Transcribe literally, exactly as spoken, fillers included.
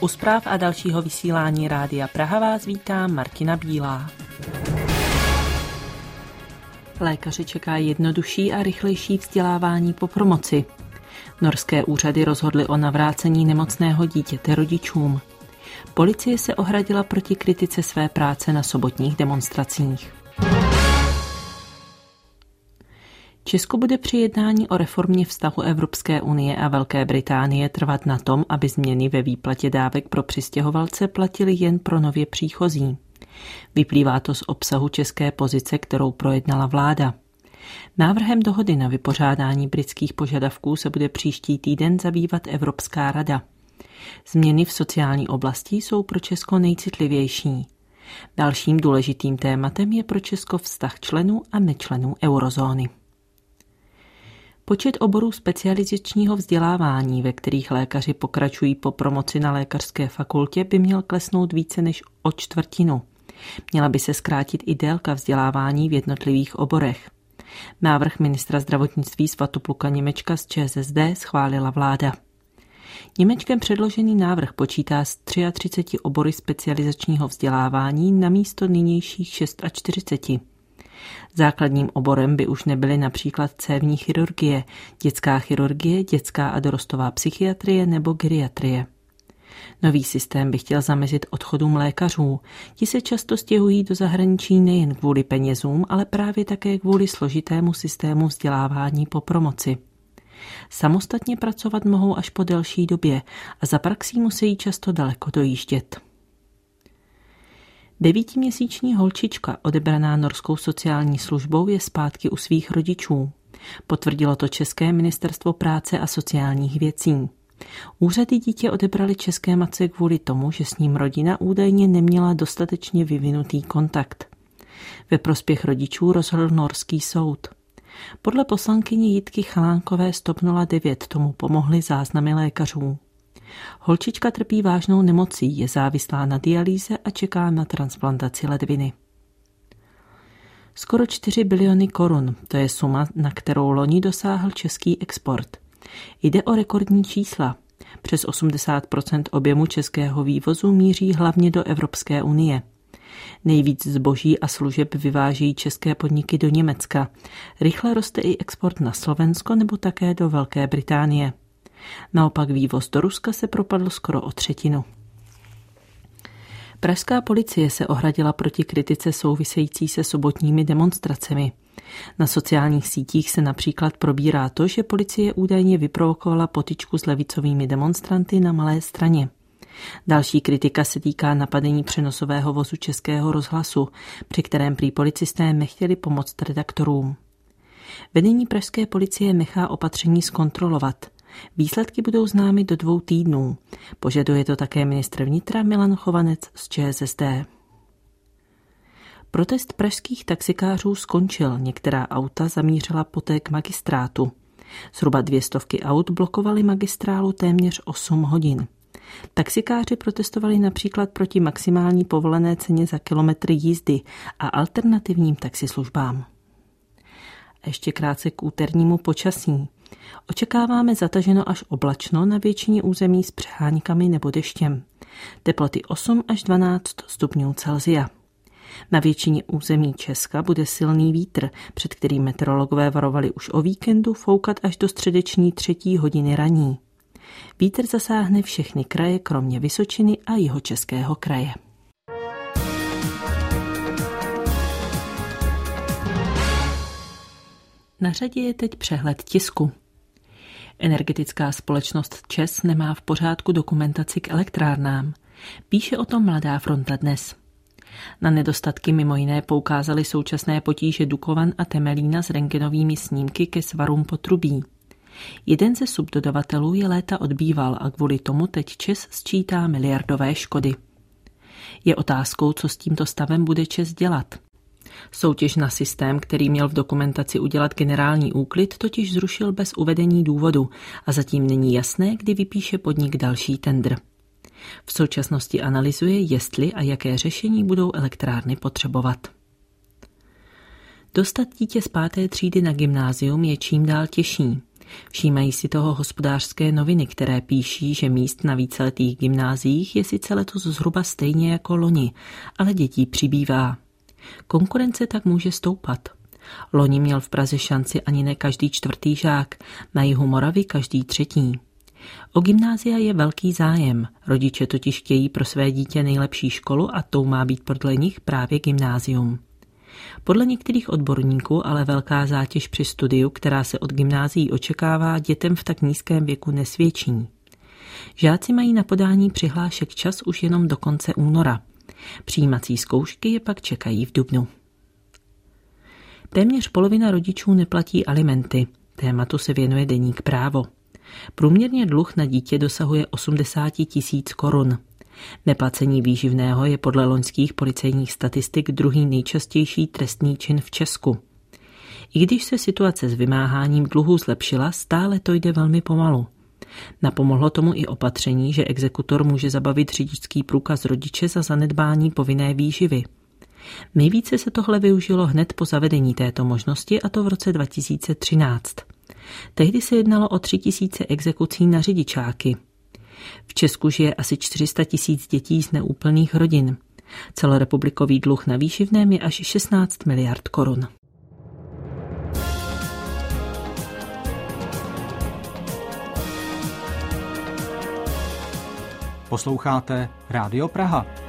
U zpráv a dalšího vysílání Rádia Praha vás vítá Martina Bílá. Lékaři čeká jednodušší a rychlejší vzdělávání po promoci. Norské úřady rozhodly o navrácení nemocného dítěte rodičům. Policie se ohradila proti kritice své práce na sobotních demonstracích. Česko bude při jednání o reformě vztahu Evropské unie a Velké Británie trvat na tom, aby změny ve výplatě dávek pro přistěhovalce platily jen pro nově příchozí. Vyplývá to z obsahu české pozice, kterou projednala vláda. Návrhem dohody na vypořádání britských požadavků se bude příští týden zabývat Evropská rada. Změny v sociální oblasti jsou pro Česko nejcitlivější. Dalším důležitým tématem je pro Česko vztah členů a nečlenů eurozóny. Počet oborů specializačního vzdělávání, ve kterých lékaři pokračují po promoci na lékařské fakultě, by měl klesnout více než o čtvrtinu. Měla by se zkrátit i délka vzdělávání v jednotlivých oborech. Návrh ministra zdravotnictví Svatopluka Němečka z ČSSD schválila vláda. Němečkem předložený návrh počítá s třiatřiceti třemi obory specializačního vzdělávání na místo nynějších čtyřiceti šesti. Základním oborem by už nebyly například cévní chirurgie, dětská chirurgie, dětská a dorostová psychiatrie nebo geriatrie. Nový systém by chtěl zamezit odchodům lékařů. Ti se často stěhují do zahraničí nejen kvůli penězům, ale právě také kvůli složitému systému vzdělávání po promoci. Samostatně pracovat mohou až po delší době a za praxí musí často daleko dojíždět. Devítiměsíční holčička, odebraná norskou sociální službou, je zpátky u svých rodičů. Potvrdilo to České ministerstvo práce a sociálních věcí. Úřady dítě odebrali české matce kvůli tomu, že s ním rodina údajně neměla dostatečně vyvinutý kontakt. Ve prospěch rodičů rozhodl norský soud. Podle poslankyně Jitky Chalánkové z TOP nula devět tomu pomohly záznamy lékařů. Holčička trpí vážnou nemocí, je závislá na dialýze a čeká na transplantaci ledviny. Skoro čtyři biliony korun, to je suma, na kterou loni dosáhl český export. Jde o rekordní čísla. Přes osmdesát procent objemu českého vývozu míří hlavně do Evropské unie. Nejvíc zboží a služeb vyvážejí české podniky do Německa. Rychle roste i export na Slovensko nebo také do Velké Británie. Naopak vývoz do Ruska se propadl skoro o třetinu. Pražská policie se ohradila proti kritice související se sobotními demonstracemi. Na sociálních sítích se například probírá to, že policie údajně vyprovokovala potyčku s levicovými demonstranty na Malé Straně. Další kritika se týká napadení přenosového vozu Českého rozhlasu, při kterém prý policisté nechtěli pomoct redaktorům. Vedení pražské policie nechá opatření zkontrolovat. Výsledky budou známy do dvou týdnů. Požaduje to také ministr vnitra Milan Chovanec z ČSSD. Protest pražských taxikářů skončil, některá auta zamířila poté k magistrátu. Zhruba dvě stovky aut blokovaly magistrálu téměř osm hodin. Taxikáři protestovali například proti maximální povolené ceně za kilometry jízdy a alternativním taxislužbám. A ještě krátce k úternímu počasí. Očekáváme zataženo až oblačno na většině území s přeháňkami nebo deštěm. Teploty osm až dvanáct stupňů Celsia. Na většině území Česka bude silný vítr, před kterým meteorologové varovali už o víkendu, foukat až do středeční třetí hodiny raní. Vítr zasáhne všechny kraje, kromě Vysočiny a Jihočeského kraje. Na řadě je teď přehled tisku. Energetická společnost ČEZ nemá v pořádku dokumentaci k elektrárnám. Píše o tom Mladá fronta dnes. Na nedostatky mimo jiné poukázaly současné potíže Dukovan a Temelína s rentgenovými snímky ke svarům potrubí. Jeden ze subdodavatelů je léta odbýval a kvůli tomu teď ČEZ sčítá miliardové škody. Je otázkou, co s tímto stavem bude ČEZ dělat. Soutěž na systém, který měl v dokumentaci udělat generální úklid, totiž zrušil bez uvedení důvodu a zatím není jasné, kdy vypíše podnik další tendr. V současnosti analyzuje, jestli a jaké řešení budou elektrárny potřebovat. Dostat dítě z páté třídy na gymnázium je čím dál těžší. Všímají si toho Hospodářské noviny, které píší, že míst na víceletých gymnáziích je sice letos zhruba stejně jako loni, ale dětí přibývá. Konkurence tak může stoupat. Loni měl v Praze šanci ani ne každý čtvrtý žák, na jihu Moravy každý třetí. O gymnázia je velký zájem, rodiče totiž chtějí pro své dítě nejlepší školu a tou má být podle nich právě gymnázium. Podle některých odborníků ale velká zátěž při studiu, která se od gymnázií očekává, dětem v tak nízkém věku nesvědčí. Žáci mají na podání přihlášek čas už jenom do konce února. Přijímací zkoušky je pak čekají v dubnu. Téměř polovina rodičů neplatí alimenty. Tématu se věnuje deník Právo. Průměrně dluh na dítě dosahuje osmdesát tisíc korun. Neplacení výživného je podle loňských policejních statistik druhý nejčastější trestný čin v Česku. I když se situace s vymáháním dluhů zlepšila, stále to jde velmi pomalu. Napomohlo tomu i opatření, že exekutor může zabavit řidičský průkaz rodiče za zanedbání povinné výživy. Nejvíce se tohle využilo hned po zavedení této možnosti, a to v roce dva tisíce třináct. Tehdy se jednalo o tři tisíce exekucí na řidičáky. V Česku žije asi čtyři sta tisíc dětí z neúplných rodin. Celorepublikový dluh na výživném je až šestnáct miliard korun. Posloucháte Rádio Praha.